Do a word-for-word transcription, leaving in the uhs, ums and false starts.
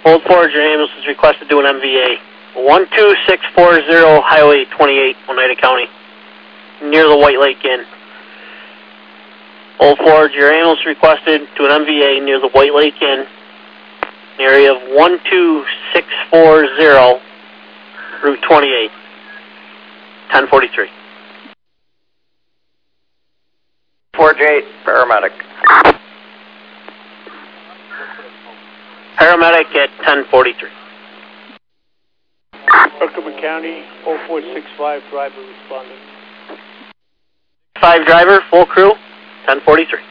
Old Forge, your ambulance is requested to do an M V A. one two six four zero Highway twenty-eight, Oneida County, near the White Lake Inn. Old Forge, your ambulance requested to an M V A near the White Lake Inn, the area of one two six four zero, Route twenty-eight, ten forty-three. Forge eight, paramedic. Paramedic at ten forty-three. Herkimer County, oh four six five, driver responding. Five driver, full crew, ten forty-three.